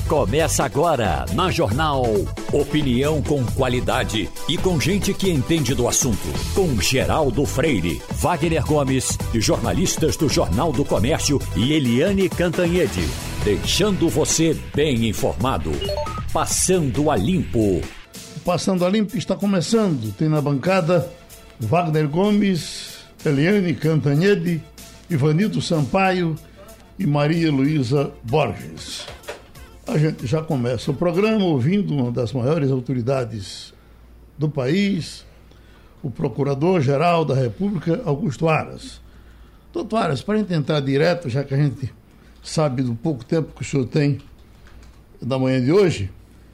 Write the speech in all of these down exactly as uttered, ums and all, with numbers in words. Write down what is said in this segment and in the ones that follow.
Começa agora na Jornal. Opinião com qualidade e com gente que entende do assunto. Com Geraldo Freire, Wagner Gomes e jornalistas do Jornal do Comércio e Eliane Cantanhede. Deixando você bem informado. Passando a Limpo. Passando a Limpo está começando. Tem na bancada Wagner Gomes, Eliane Cantanhede, Ivanildo Sampaio e Maria Luísa Borges. A gente já começa o programa ouvindo uma das maiores autoridades do país, o Procurador-Geral da República, Augusto Aras. Doutor Aras, para a gente entrar direto, já que a gente sabe do pouco tempo que o senhor tem da manhã de hoje,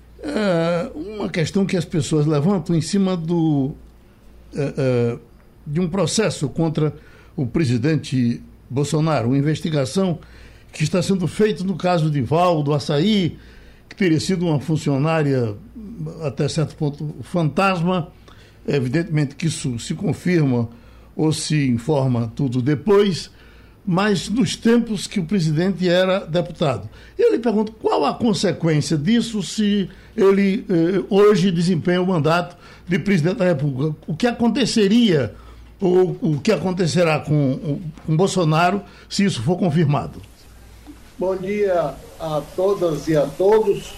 é uma questão que as pessoas levantam em cima do, é, é, de um processo contra o presidente Bolsonaro, uma investigação que está sendo feita no caso de Valdo Açaí, que teria sido uma funcionária até certo ponto fantasma. Evidentemente que isso se confirma ou se informa tudo depois, mas nos tempos que o presidente era deputado. Eu lhe pergunto, qual a consequência disso se ele eh, hoje desempenha o mandato de presidente da República? O que aconteceria ou o que acontecerá com, com Bolsonaro se isso for confirmado? Bom dia a todas e a todos.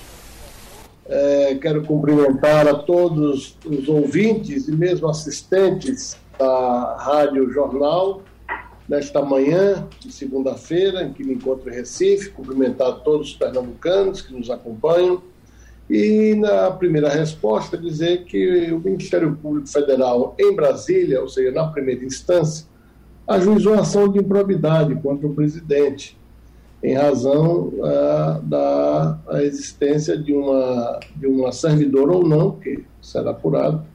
É, quero cumprimentar a todos os ouvintes e mesmo assistentes da Rádio Jornal nesta manhã de segunda-feira, em que me encontro em Recife, cumprimentar todos os pernambucanos que nos acompanham e, na primeira resposta, dizer que o Ministério Público Federal em Brasília, ou seja, na primeira instância, ajuizou ação de improbidade contra o presidente, em razão uh, da a existência de uma, de uma servidora ou não, que será apurado,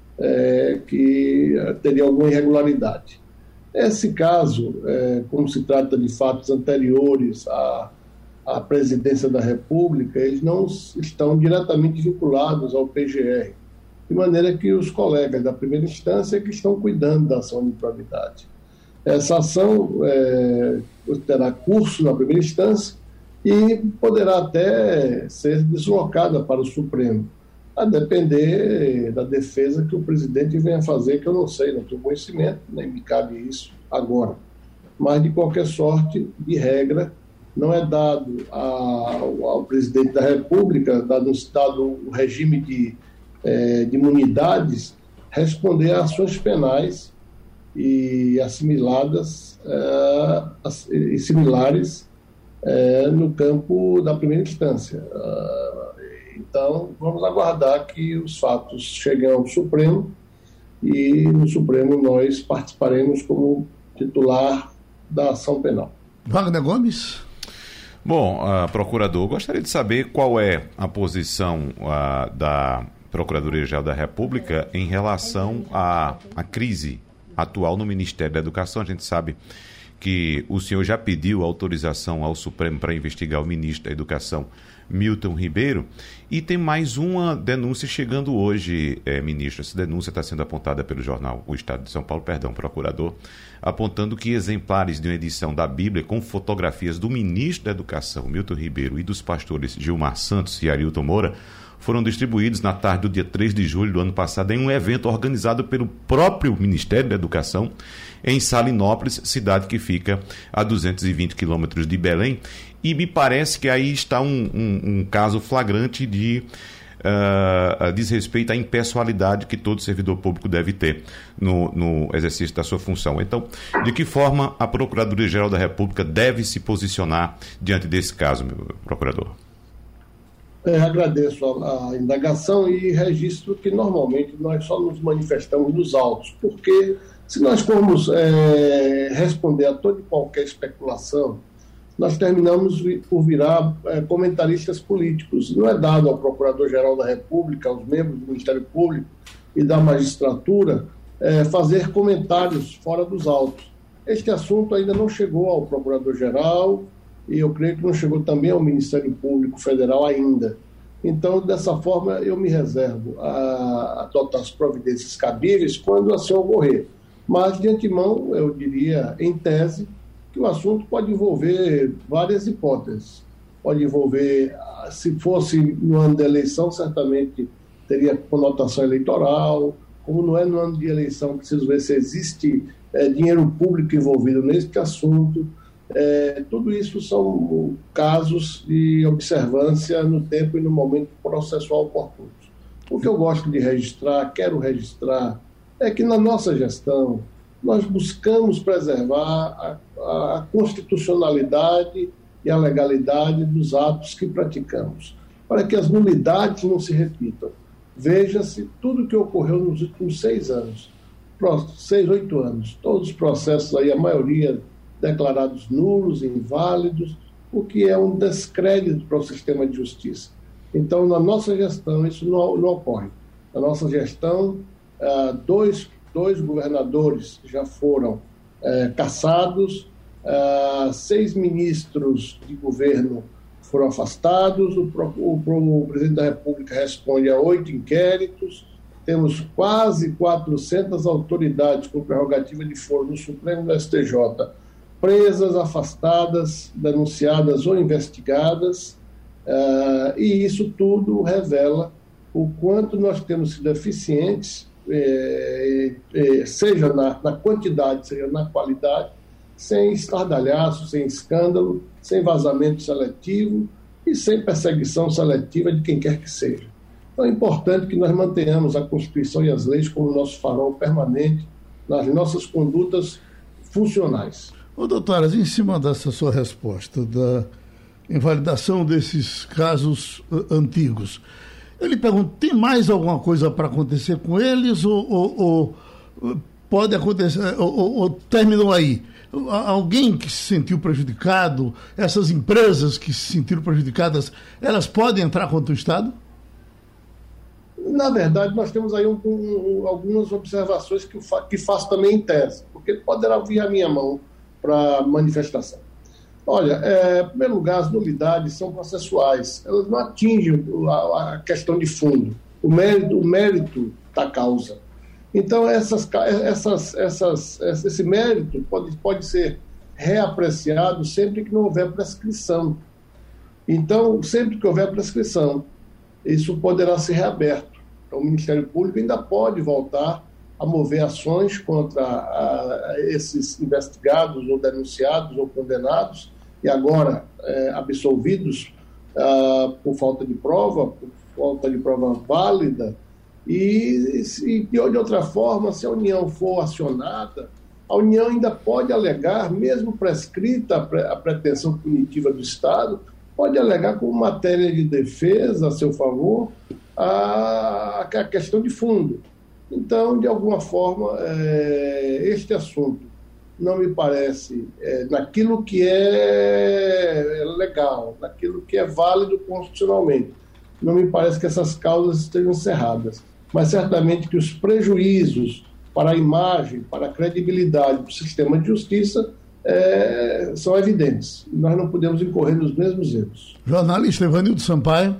é, que teria alguma irregularidade. Esse caso, é, como se trata de fatos anteriores à, à presidência da República, eles não estão diretamente vinculados ao P G R, de maneira que os colegas da primeira instância que estão cuidando da ação de improbidade. Essa ação é, terá curso na primeira instância e poderá até ser deslocada para o Supremo, a depender da defesa que o presidente venha fazer, que eu não sei, não tenho conhecimento, nem me cabe isso agora. Mas, de qualquer sorte, de regra, não é dado ao, ao presidente da República, dado, dado o regime de, é, de imunidades, responder a ações penais e assimiladas uh, e similares uh, no campo da primeira instância. Uh, então, vamos aguardar que os fatos cheguem ao Supremo e no Supremo nós participaremos como titular da ação penal. Wagner Gomes? Bom, uh, procurador, gostaria de saber qual é a posição uh, da Procuradoria-Geral da República em relação à, à crise atual no Ministério da Educação. A gente sabe que o senhor já pediu autorização ao Supremo para investigar o ministro da Educação, Milton Ribeiro, e tem mais uma denúncia chegando hoje, é, ministro. Essa denúncia está sendo apontada pelo jornal O Estado de São Paulo, perdão, procurador, apontando que exemplares de uma edição da Bíblia com fotografias do ministro da Educação, Milton Ribeiro, e dos pastores Gilmar Santos e Arilton Moura foram distribuídos na tarde do dia três de julho do ano passado em um evento organizado pelo próprio Ministério da Educação em Salinópolis, cidade que fica a duzentos e vinte quilômetros de Belém. E me parece que aí está um, um, um caso flagrante de uh, desrespeito à impessoalidade que todo servidor público deve ter no, no exercício da sua função. Então, de que forma a Procuradoria-Geral da República deve se posicionar diante desse caso, meu procurador? É, agradeço a, a indagação e registro que normalmente nós só nos manifestamos nos autos, porque se nós formos é, responder a toda e qualquer especulação, nós terminamos por virar é, comentaristas políticos. Não é dado ao Procurador-Geral da República, aos membros do Ministério Público e da magistratura é, fazer comentários fora dos autos. Este assunto ainda não chegou ao Procurador-Geral, e eu creio que não chegou também ao Ministério Público Federal ainda. Então, dessa forma, eu me reservo a adotar as providências cabíveis quando assim ocorrer. Mas, de antemão, eu diria, em tese, que o assunto pode envolver várias hipóteses. pode envolver, se fosse no ano de eleição, certamente teria conotação eleitoral. Como não é no ano de eleição, preciso ver se existe é, dinheiro público envolvido neste assunto. É, tudo isso são casos de observância no tempo e no momento processual oportuno. O que eu gosto de registrar, quero registrar, é que na nossa gestão nós buscamos preservar a, a constitucionalidade e a legalidade dos atos que praticamos, para que as nulidades não se repitam. Veja-se tudo o que ocorreu nos últimos seis anos, seis, oito anos, todos os processos aí, a maioria declarados nulos, inválidos, o que é um descrédito para o sistema de justiça. Então, na nossa gestão, isso não, não ocorre. Na nossa gestão, ah, dois, dois governadores já foram eh, cassados, ah, seis ministros de governo foram afastados, o, o, o presidente da República responde a oito inquéritos, temos quase quatrocentas autoridades com prerrogativa de foro no Supremo e no S T J presas, afastadas, denunciadas ou investigadas, uh, e isso tudo revela o quanto nós temos sido eficientes, eh, eh, seja na, na quantidade, seja na qualidade, sem estardalhaço, sem escândalo, sem vazamento seletivo e sem perseguição seletiva de quem quer que seja. Então é importante que nós mantenhamos a Constituição e as leis como nosso farol permanente nas nossas condutas funcionais. Ô, doutoras, em cima dessa sua resposta da invalidação desses casos uh, antigos, eu lhe pergunto, tem mais alguma coisa para acontecer com eles ou, ou, ou pode acontecer, ou, ou, ou terminou aí? Alguém que se sentiu prejudicado, essas empresas que se sentiram prejudicadas, elas podem entrar contra o Estado? Na verdade, nós temos aí um, um, algumas observações que, fa que faço também em tese, porque poderá vir à minha mão para manifestação. Olha, é, em primeiro lugar, as nulidades são processuais, elas não atingem a, a questão de fundo, o mérito, o mérito da causa. Então, essas, essas, essas, esse mérito pode, pode ser reapreciado sempre que não houver prescrição. Então, sempre que houver prescrição, isso poderá ser reaberto. Então, o Ministério Público ainda pode voltar a mover ações contra a, a esses investigados ou denunciados ou condenados e agora é, absolvidos ah, por falta de prova, por falta de prova válida. E, e de outra forma, se a União for acionada, a União ainda pode alegar, mesmo prescrita a, pre, a pretensão punitiva do Estado, pode alegar como matéria de defesa a seu favor a, a questão de fundo. Então, de alguma forma, é, este assunto não me parece, é, naquilo que é legal, naquilo que é válido constitucionalmente, não me parece que essas causas estejam encerradas. Mas certamente que os prejuízos para a imagem, para a credibilidade do sistema de justiça é, são evidentes. Nós não podemos incorrer nos mesmos erros. Jornalista Evanildo Sampaio.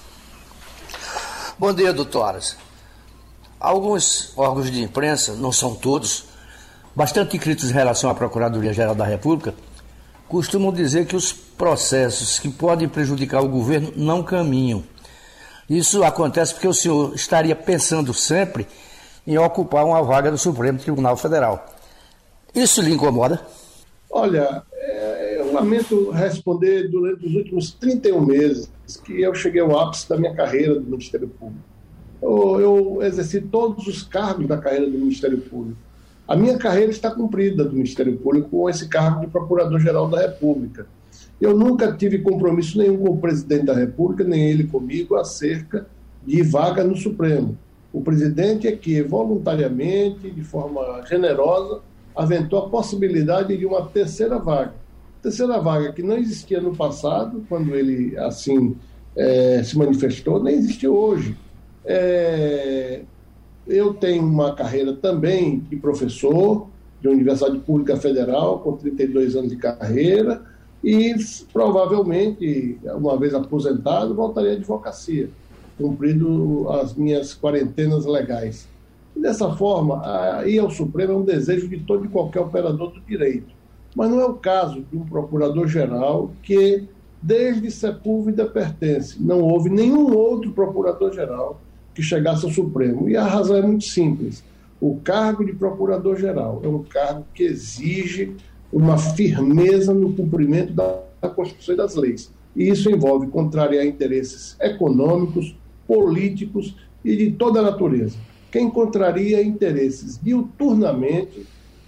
Bom dia, doutoras. Alguns órgãos de imprensa, não são todos, bastante críticos em relação à Procuradoria-Geral da República, costumam dizer que os processos que podem prejudicar o governo não caminham. Isso acontece porque o senhor estaria pensando sempre em ocupar uma vaga no Supremo Tribunal Federal. Isso lhe incomoda? Olha, é, eu lamento responder durante os últimos trinta e um meses que eu cheguei ao ápice da minha carreira do Ministério Público. Eu, eu exerci todos os cargos da carreira do Ministério Público. A minha carreira está cumprida do Ministério Público com esse cargo de Procurador-Geral da República. Eu nunca tive compromisso nenhum com o presidente da República, nem ele comigo, acerca de vaga no Supremo. O presidente é que, voluntariamente, de forma generosa, aventou a possibilidade de uma terceira vaga. Terceira vaga que não existia no passado, quando ele assim é, se manifestou, nem existe hoje. É, eu tenho uma carreira também de professor de Universidade Pública Federal, com trinta e dois anos de carreira, e provavelmente, uma vez aposentado, voltaria à advocacia, cumprindo as minhas quarentenas legais. E dessa forma, ir ao Supremo é um desejo de todo e qualquer operador do direito. Mas não é o caso de um procurador-geral que desde Sepúlveda pertence. Não houve nenhum outro procurador-geral que chegasse ao Supremo. E a razão é muito simples. O cargo de procurador-geral é um cargo que exige uma firmeza no cumprimento da Constituição e das leis. E isso envolve contrariar interesses econômicos, políticos e de toda a natureza. Quem contraria interesses diuturnamente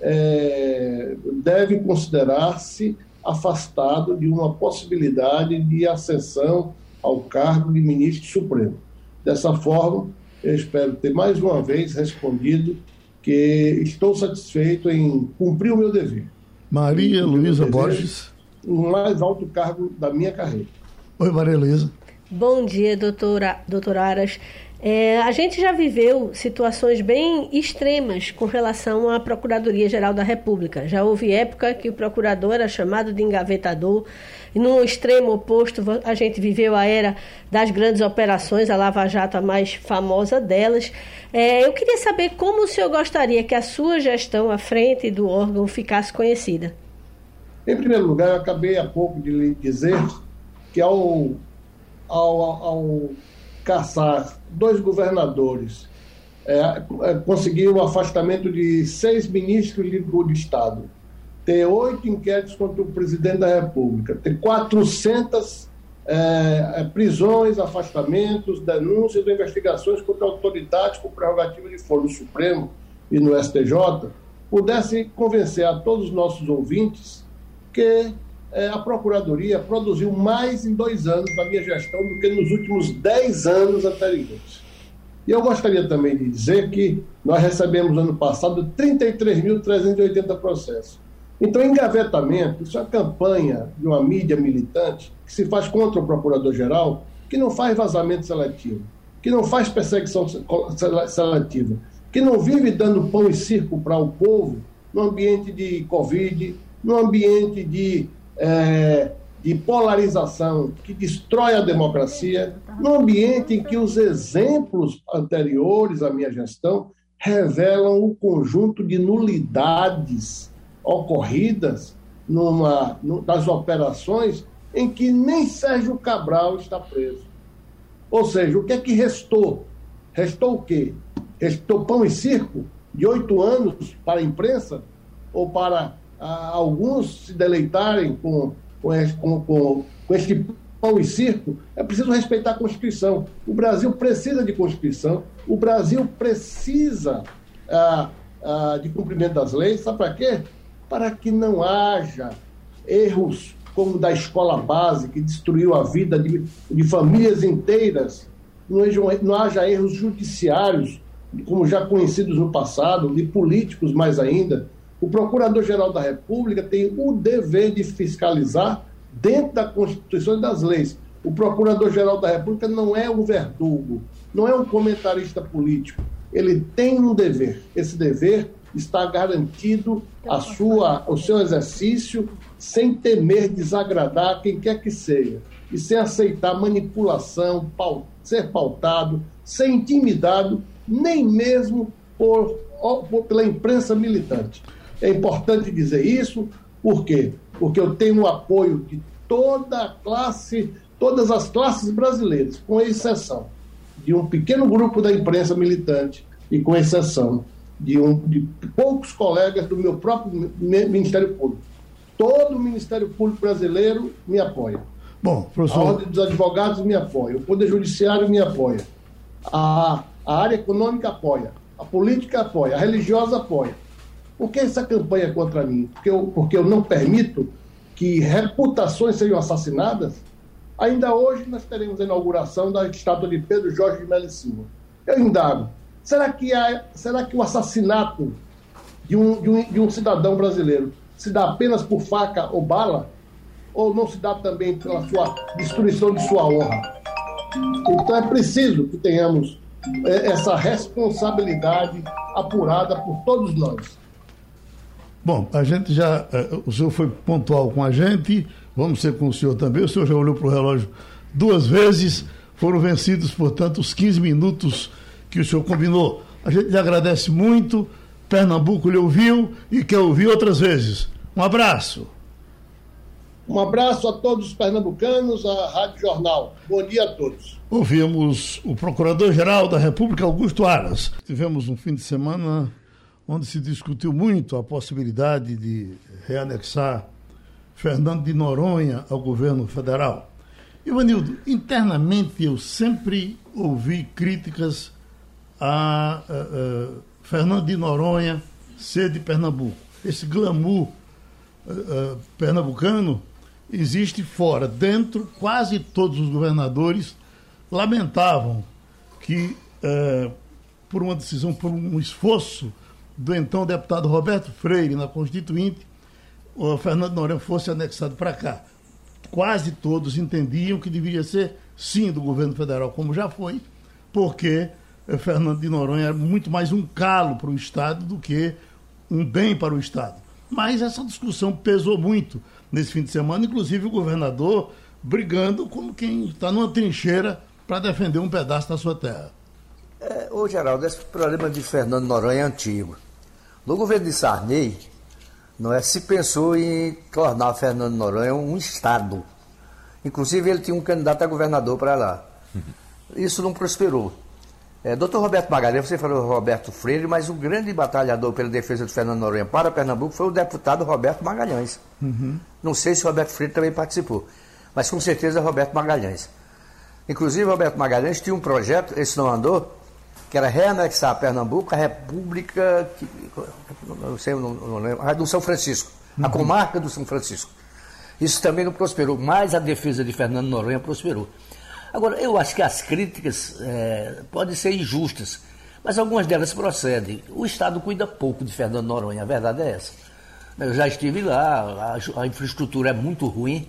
é, deve considerar-se afastado de uma possibilidade de ascensão ao cargo de ministro supremo. Dessa forma, eu espero ter mais uma vez respondido que estou satisfeito em cumprir o meu dever. Maria Luísa Borges. No mais alto cargo da minha carreira. Oi, Maria Luísa. Bom dia, doutora, doutora Aras. É, a gente já viveu situações bem extremas com relação à Procuradoria-Geral da República. Já houve época que o procurador era chamado de engavetador, e no extremo oposto a gente viveu a era das grandes operações, a Lava Jato a mais famosa delas. É, eu queria saber como o senhor gostaria que a sua gestão à frente do órgão ficasse conhecida. Em primeiro lugar, eu acabei há pouco de lhe dizer que ao, ao, ao caçar dois governadores, é, é, conseguir o afastamento de seis ministros de, de Estado, ter oito inquéritos contra o presidente da República, ter quatrocentas é, prisões, afastamentos, denúncias ou investigações contra autoridades com prerrogativa de foro no Supremo e no S T J, pudesse convencer a todos os nossos ouvintes que é, a Procuradoria produziu mais em dois anos da minha gestão do que nos últimos dez anos anteriores. E eu gostaria também de dizer que nós recebemos ano passado trinta e três mil trezentos e oitenta processos. Então, engavetamento, isso é uma campanha de uma mídia militante que se faz contra o Procurador-Geral, que não faz vazamento seletivo, que não faz perseguição seletiva, que não vive dando pão e circo para o povo no ambiente de Covid, no ambiente de, é, de polarização que destrói a democracia, no ambiente em que os exemplos anteriores à minha gestão revelam o conjunto de nulidades ocorridas numa, no, nas operações em que nem Sérgio Cabral está preso. Ou seja, o que é que restou? Restou o quê? Restou pão e circo de oito anos para a imprensa ou para ah, alguns se deleitarem com, com, com, com este pão e circo? É preciso respeitar a Constituição. O Brasil precisa de Constituição, o Brasil precisa ah, ah, de cumprimento das leis. Sabe para quê? Para que não haja erros como da escola base, que destruiu a vida de, de famílias inteiras, não haja, não haja erros judiciários, como já conhecidos no passado, de políticos mais ainda. O Procurador-Geral da República tem o dever de fiscalizar dentro da Constituição e das leis. O Procurador-Geral da República não é um verdugo, não é um comentarista político. Ele tem um dever. Esse dever está garantido a sua, o seu exercício sem temer desagradar quem quer que seja e sem aceitar manipulação, pau, ser pautado, ser intimidado, nem mesmo por, por, pela imprensa militante. É importante dizer isso, por quê? Porque eu tenho o apoio de toda a classe, todas as classes brasileiras, com exceção de um pequeno grupo da imprensa militante e com exceção de, um, de poucos colegas do meu próprio Ministério Público. Todo o Ministério Público brasileiro me apoia. Bom, professor... A Ordem dos Advogados me apoia, o Poder Judiciário me apoia, a, a área econômica apoia, a política apoia, a religiosa apoia. Por que essa campanha contra mim? Porque eu, porque eu não permito que reputações sejam assassinadas? Ainda hoje nós teremos a inauguração da estátua de Pedro Jorge de Melo Silva. Eu indago, será que, há, será que o assassinato de um, de, um, de um cidadão brasileiro se dá apenas por faca ou bala? Ou não se dá também pela sua destruição de sua honra? Então é preciso que tenhamos é, essa responsabilidade apurada por todos nós. Bom, a gente já, o senhor foi pontual com a gente, vamos ser com o senhor também, o senhor já olhou para o relógio duas vezes, foram vencidos, portanto, os quinze minutos que o senhor combinou. A gente lhe agradece muito, Pernambuco lhe ouviu e quer ouvir outras vezes. Um abraço. Um abraço a todos os pernambucanos, à Rádio Jornal. Bom dia a todos. Ouvimos o Procurador-Geral da República, Augusto Aras. Tivemos um fim de semana onde se discutiu muito a possibilidade de reanexar Fernando de Noronha ao governo federal. Ivanildo, internamente eu sempre ouvi críticas a, a, a Fernando de Noronha ser de Pernambuco. Esse glamour a, a, pernambucano existe fora. Dentro, quase todos os governadores lamentavam que, eh, por uma decisão, por um esforço do então deputado Roberto Freire na Constituinte, o Fernando Noronha fosse anexado para cá. Quase todos entendiam que deveria ser, sim, do governo federal, como já foi, porque eh, Fernando de Noronha era muito mais um calo para o Estado do que um bem para o Estado. Mas essa discussão pesou muito nesse fim de semana, inclusive o governador brigando como quem está numa trincheira para defender um pedaço da sua terra. É, ô Geraldo, esse problema de Fernando Noronha é antigo. No governo de Sarney, não é, se pensou em tornar Fernando Noronha um estado. Inclusive ele tinha um candidato a governador para lá. Isso não prosperou. É, doutor Roberto Magalhães, você falou Roberto Freire, mas o grande batalhador pela defesa de Fernando Noronha para Pernambuco foi o deputado Roberto Magalhães. Uhum. Não sei se o Roberto Freire também participou, mas com certeza Roberto Magalhães. Inclusive Roberto Magalhães tinha um projeto, esse não andou, que era reanexar a Pernambuco a República, que, não sei, não, não lembro, do São Francisco, uhum. a comarca do São Francisco. Isso também não prosperou, mas a defesa de Fernando Noronha prosperou. Agora, eu acho que as críticas é, podem ser injustas, mas algumas delas procedem. O Estado cuida pouco de Fernando Noronha, a verdade é essa. Eu já estive lá, a, a infraestrutura é muito ruim,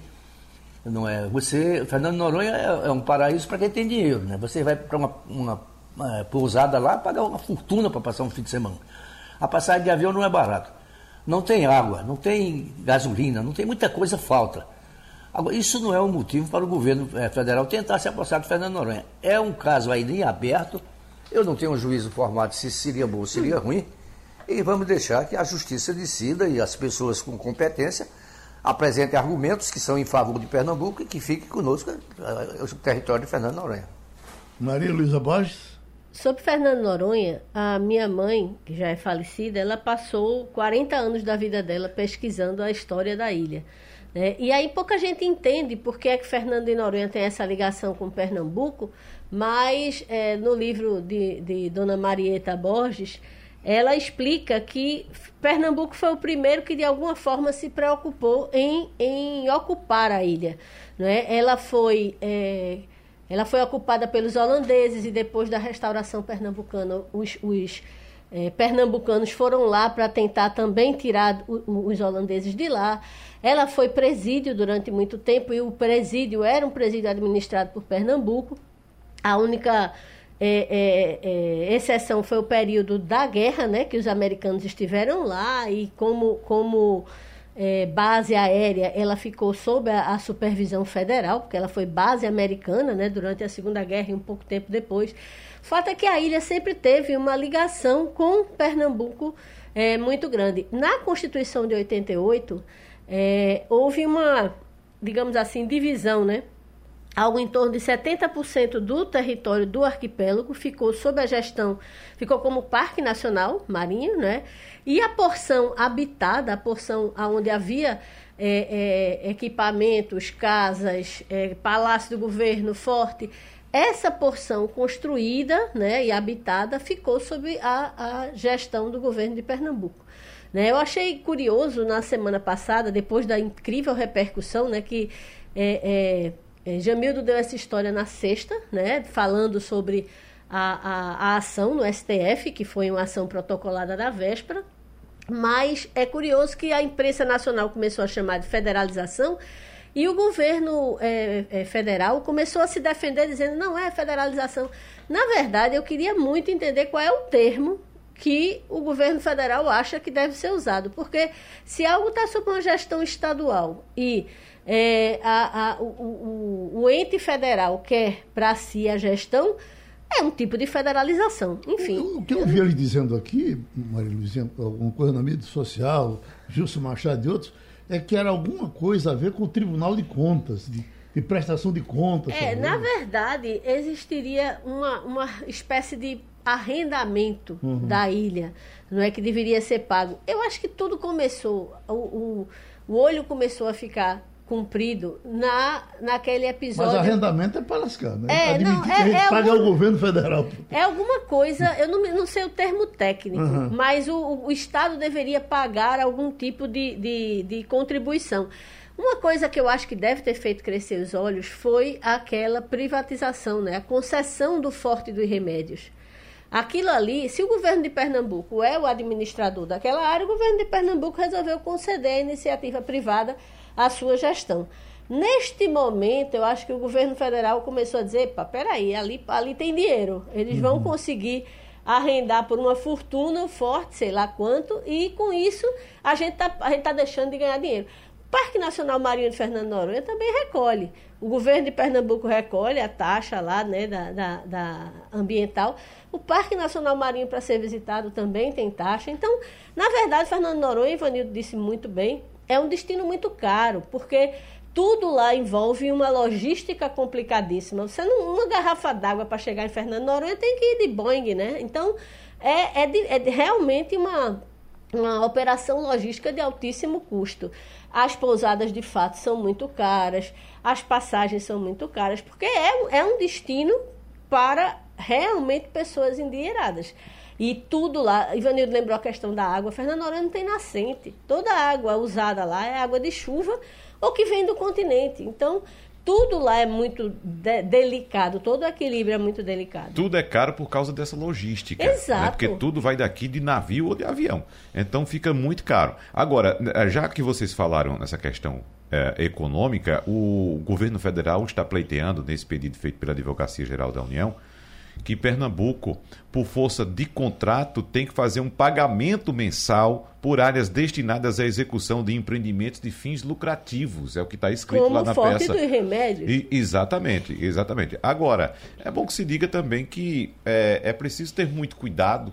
não é? Você, Fernando Noronha é, é um paraíso para quem tem dinheiro, né? Você vai para uma, uma, uma pousada lá, pagar uma fortuna para passar um fim de semana. A passagem de avião não é barato. Não tem água, não tem gasolina, não tem muita coisa, falta. Agora, isso não é um motivo para o governo federal tentar se apossar de Fernando Noronha. É um caso ainda em aberto. Eu não tenho um juízo formado se seria bom ou seria ruim. E vamos deixar que a justiça decida e as pessoas com competência apresentem argumentos que são em favor de Pernambuco e que fique conosco o território de Fernando Noronha. Maria Luísa Borges. Sobre Fernando Noronha, a minha mãe, que já é falecida, ela passou quarenta anos da vida dela pesquisando a história da ilha. É, e aí pouca gente entende por que é que Fernando de Noronha tem essa ligação com Pernambuco, mas é, no livro de, de Dona Marieta Borges, ela explica que Pernambuco foi o primeiro que de alguma forma se preocupou em, em ocupar a ilha. Não é? Ela foi... É, ela foi ocupada pelos holandeses e depois da restauração pernambucana, os, os é, pernambucanos foram lá para tentar também tirar o, os holandeses de lá. Ela foi presídio durante muito tempo e o presídio era um presídio administrado por Pernambuco. A única é, é, é, exceção foi o período da guerra, né, que os americanos estiveram lá e como... como É, base aérea, ela ficou sob a, a supervisão federal, porque ela foi base americana, né, durante a Segunda Guerra e um pouco tempo depois. O fato é que a ilha sempre teve uma ligação com Pernambuco é, muito grande. Na Constituição de oitenta e oito, é, houve uma, digamos assim, divisão, né? Algo em torno de setenta por cento do território do arquipélago ficou sob a gestão, ficou como Parque Nacional Marinho, né? E a porção habitada, a porção onde havia é, é, equipamentos, casas, é, palácio do governo, forte, essa porção construída, né, e habitada ficou sob a, a gestão do governo de Pernambuco. Né? Eu achei curioso na semana passada, depois da incrível repercussão, né, que... É, é, Jamildo deu essa história na sexta, né, falando sobre a, a, a ação no S T F, que foi uma ação protocolada na véspera, mas é curioso que a imprensa nacional começou a chamar de federalização e o governo é, é, federal começou a se defender dizendo não é federalização. Na verdade, eu queria muito entender qual é o termo que o governo federal acha que deve ser usado, porque se algo está sob uma gestão estadual e É, a, a, o, o, o ente federal quer para si a gestão, é um tipo de federalização. Enfim. O, o que eu ouvi ele dizendo aqui, Maria Luizinha, alguma coisa na mídia social, Gilson Machado e outros, é que era alguma coisa a ver com o Tribunal de Contas, de, de prestação de contas. É, na verdade, existiria uma, uma espécie de arrendamento uhum. da ilha, não é, que deveria ser pago. Eu acho que tudo começou, o, o, o olho começou a ficar cumprido na, naquele episódio. Mas arrendamento é para lascar, né? É, Admitir não, que é, a gente é paga algum, ao governo federal. É alguma coisa, eu não, não sei o termo técnico, uhum. mas o, o Estado deveria pagar algum tipo de, de, de contribuição. Uma coisa que eu acho que deve ter feito crescer os olhos foi aquela privatização, né? A concessão do Forte dos Remédios. Aquilo ali, se o governo de Pernambuco é o administrador daquela área, o governo de Pernambuco resolveu conceder à iniciativa privada a sua gestão. Neste momento, eu acho que o governo federal começou a dizer, pá, peraí, ali, ali tem dinheiro, eles uhum. vão conseguir arrendar por uma fortuna o Forte, sei lá quanto, e com isso a gente está a gente tá deixando de ganhar dinheiro. O Parque Nacional Marinho de Fernando de Noronha também recolhe. O governo de Pernambuco recolhe a taxa lá, né, da, da, da ambiental. O Parque Nacional Marinho, para ser visitado, também tem taxa. Então, na verdade, Fernando de Noronha, Ivanildo disse muito bem, é um destino muito caro, porque tudo lá envolve uma logística complicadíssima. Você não, uma garrafa d'água para chegar em Fernando de Noronha tem que ir de Boeing, né? Então, é, é, de, é de realmente uma, uma operação logística de altíssimo custo. As pousadas, de fato, são muito caras, as passagens são muito caras, porque é, é um destino para realmente pessoas endinheiradas. E tudo lá, Ivanildo lembrou a questão da água, Fernando de Noronha não tem nascente. Toda a água usada lá é água de chuva ou que vem do continente. Então, tudo lá é muito de- delicado, todo o equilíbrio é muito delicado. Tudo é caro por causa dessa logística. Exato. Né? Porque tudo vai daqui de navio ou de avião. Então fica muito caro. Agora, já que vocês falaram nessa questão é, econômica, o governo federal está pleiteando, nesse pedido feito pela Advocacia Geral da União, que Pernambuco, por força de contrato, tem que fazer um pagamento mensal por áreas destinadas à execução de empreendimentos de fins lucrativos. É o que está escrito Como lá na Forte peça. dos Remédios. E, exatamente, exatamente. Agora, é bom que se diga também que é, é preciso ter muito cuidado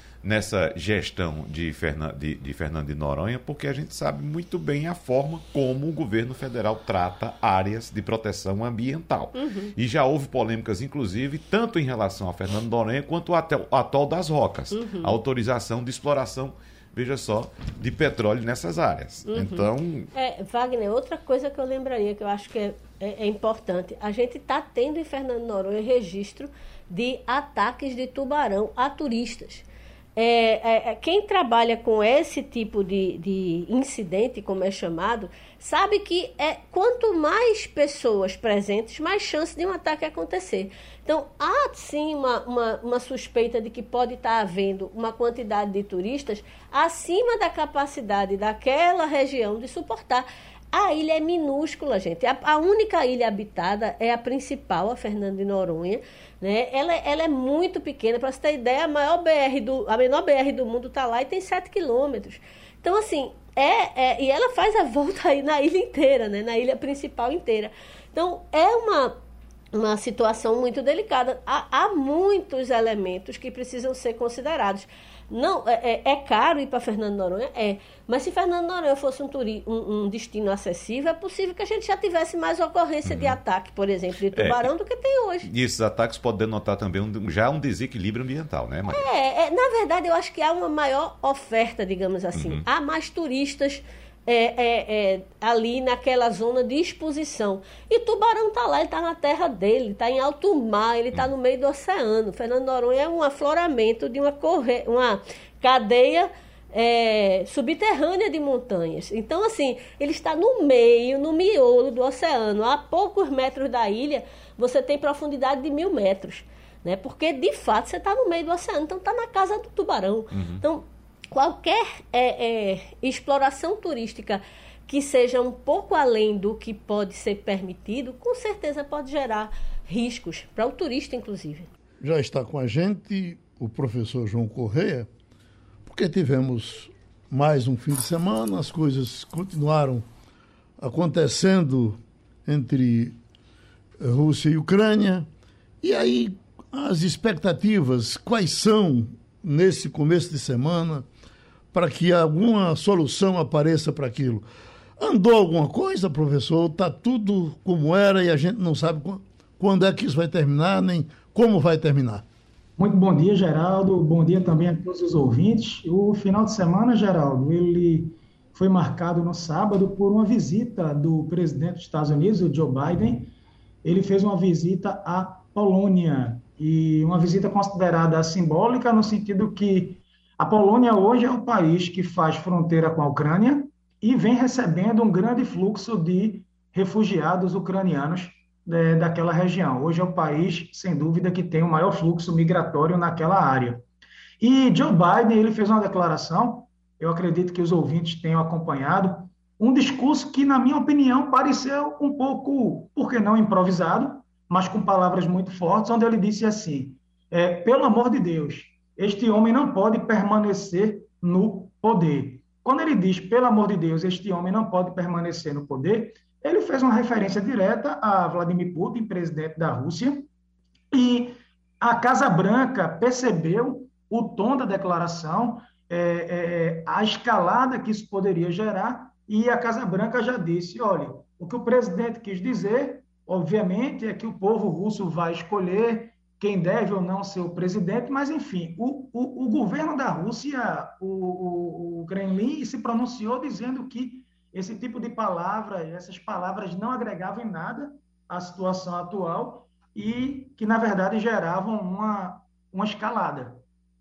nessa gestão de, Fernan, de, de Fernando de Noronha, porque a gente sabe muito bem a forma como o governo federal trata áreas de proteção ambiental. Uhum. E já houve polêmicas, inclusive, tanto em relação a Fernando de Noronha quanto ao Atol das Rocas. Uhum. A autorização de exploração, veja só, de petróleo nessas áreas. Uhum. Então... É, Wagner, outra coisa que eu lembraria, que eu acho que é, é, é importante, a gente está tendo em Fernando de Noronha registro de ataques de tubarão a turistas. É, é, quem trabalha com esse tipo de, de incidente, como é chamado, sabe que é, quanto mais pessoas presentes, mais chance de um ataque acontecer. Então, há sim uma, uma, uma suspeita de que pode estar havendo uma quantidade de turistas acima da capacidade daquela região de suportar. A ilha é minúscula, gente. A, a única ilha habitada é a principal, a Fernando de Noronha. Né? Ela, ela é muito pequena. Para você ter ideia, a, maior B R do, a menor B R do mundo está lá e tem sete quilômetros. Então, assim, é, é, e ela faz a volta aí na ilha inteira, né? Na ilha principal inteira. Então, é uma, uma situação muito delicada. Há, há muitos elementos que precisam ser considerados. Não, é, é caro ir para Fernando de Noronha? É. Mas se Fernando de Noronha fosse um, turi, um, um destino acessível, é possível que a gente já tivesse mais ocorrência uhum. de ataque, por exemplo, de tubarão é, do que tem hoje. E esses ataques podem denotar também um, já um desequilíbrio ambiental, né, Maria? É, é, na verdade, eu acho que há uma maior oferta, digamos assim. Uhum. Há mais turistas é, é, é, ali naquela zona de exposição. E tubarão está lá, ele está na terra dele, está em alto mar, ele está uhum. no meio do oceano. Fernando de Noronha é um afloramento de uma, corre... uma cadeia é, subterrânea de montanhas. Então, assim, ele está no meio, no miolo do oceano. A poucos metros da ilha, você tem profundidade de mil metros. Né? Porque, de fato, você está no meio do oceano, então está na casa do tubarão. Uhum. Então, qualquer é, é, exploração turística que seja um pouco além do que pode ser permitido, com certeza pode gerar riscos para o turista, inclusive. Já está com a gente o professor João Correia, porque tivemos mais um fim de semana, as coisas continuaram acontecendo entre Rússia e Ucrânia, e aí as expectativas, quais são nesse começo de semana, para que alguma solução apareça para aquilo? Andou alguma coisa, professor? Está tudo como era e a gente não sabe quando é que isso vai terminar, nem como vai terminar. Muito bom dia, Geraldo. Bom dia também a todos os ouvintes. O final de semana, Geraldo, ele foi marcado no sábado por uma visita do presidente dos Estados Unidos, o Joe Biden. Ele fez uma visita à Polônia, e uma visita considerada simbólica no sentido que a Polônia hoje é o país que faz fronteira com a Ucrânia e vem recebendo um grande fluxo de refugiados ucranianos é, daquela região. Hoje é o país, sem dúvida, que tem o maior fluxo migratório naquela área. E Joe Biden, ele fez uma declaração, eu acredito que os ouvintes tenham acompanhado, um discurso que, na minha opinião, pareceu um pouco, por que não improvisado, mas com palavras muito fortes, onde ele disse assim, é, pelo amor de Deus, este homem não pode permanecer no poder. Quando ele diz, pelo amor de Deus, este homem não pode permanecer no poder, ele fez uma referência direta a Vladimir Putin, presidente da Rússia, e a Casa Branca percebeu o tom da declaração, é, é, a escalada que isso poderia gerar, e a Casa Branca já disse, olha, o que o presidente quis dizer, obviamente, é que o povo russo vai escolher quem deve ou não ser o presidente, mas, enfim, o, o, o governo da Rússia, o, o, o Kremlin, se pronunciou dizendo que esse tipo de palavra, essas palavras não agregavam em nada à situação atual e que, na verdade, geravam uma, uma escalada.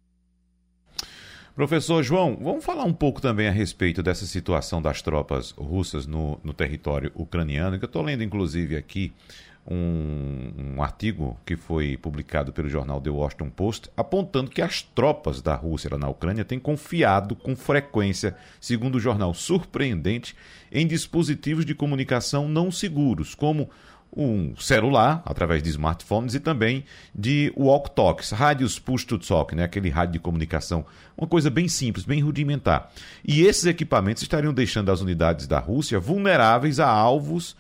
Professor João, vamos falar um pouco também a respeito dessa situação das tropas russas no, no território ucraniano, que eu estou lendo, inclusive, aqui um, um artigo que foi publicado pelo jornal The Washington Post, apontando que as tropas da Rússia lá na Ucrânia têm confiado com frequência, segundo o jornal surpreendente, em dispositivos de comunicação não seguros, como um celular, através de smartphones, e também de walk-talks, rádios push-to-talk, né? Aquele rádio de comunicação, uma coisa bem simples, bem rudimentar. E esses equipamentos estariam deixando as unidades da Rússia vulneráveis a alvos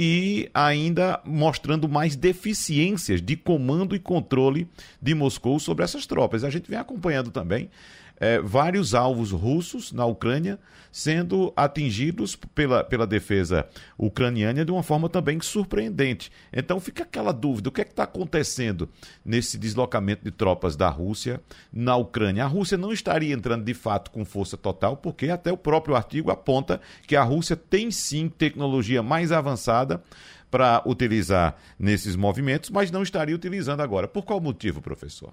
e ainda mostrando mais deficiências de comando e controle de Moscou sobre essas tropas. A gente vem acompanhando também É, vários alvos russos na Ucrânia sendo atingidos pela, pela defesa ucraniana de uma forma também surpreendente. Então fica aquela dúvida, o que é que está acontecendo nesse deslocamento de tropas da Rússia na Ucrânia? A Rússia não estaria entrando de fato com força total, porque até o próprio artigo aponta que a Rússia tem sim tecnologia mais avançada para utilizar nesses movimentos, mas não estaria utilizando agora. Por qual motivo, professor?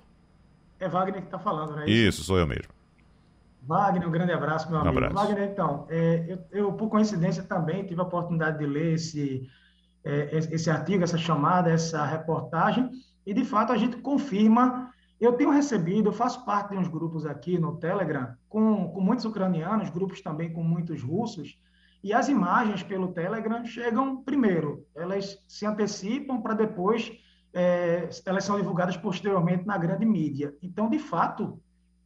É Wagner que está falando, né? Isso, sou eu mesmo. Wagner, um grande abraço, meu um amigo. Abraço. Wagner, então, é, eu, eu, por coincidência, também tive a oportunidade de ler esse, é, esse artigo, essa chamada, essa reportagem, e, de fato, a gente confirma. Eu tenho recebido, eu faço parte de uns grupos aqui no Telegram, com, com muitos ucranianos, grupos também com muitos russos, e as imagens pelo Telegram chegam primeiro, elas se antecipam para depois... É, elas são divulgadas posteriormente na grande mídia. Então, de fato,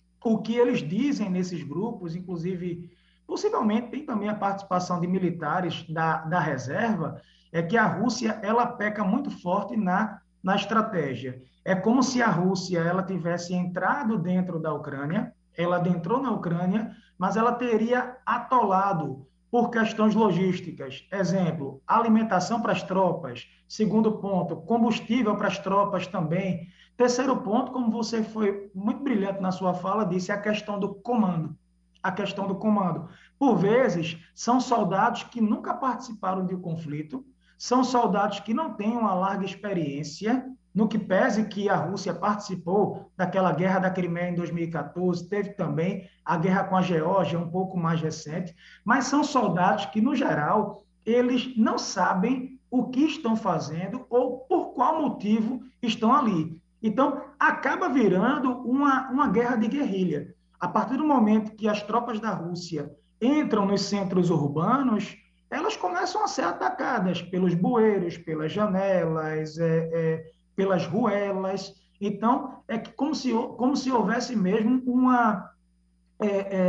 o que eles dizem nesses grupos, inclusive, possivelmente tem também a participação de militares da, da reserva, é que a Rússia ela peca muito forte na, na estratégia. É como se a Rússia ela tivesse entrado dentro da Ucrânia, ela adentrou na Ucrânia, mas ela teria atolado por questões logísticas. Exemplo, alimentação para as tropas. Segundo ponto, combustível para as tropas também. Terceiro ponto, como você foi muito brilhante na sua fala, disse a questão do comando. A questão do comando. Por vezes, são soldados que nunca participaram de um conflito, são soldados que não têm uma larga experiência, no que pese que a Rússia participou daquela guerra da Crimeia em dois mil e quatorze, teve também a guerra com a Geórgia, um pouco mais recente, mas são soldados que, no geral, eles não sabem o que estão fazendo ou por qual motivo estão ali. Então, acaba virando uma, uma guerra de guerrilha. A partir do momento que as tropas da Rússia entram nos centros urbanos, elas começam a ser atacadas pelos bueiros, pelas janelas, é, é, pelas ruelas. Então, é que como se, como se houvesse mesmo uma, é,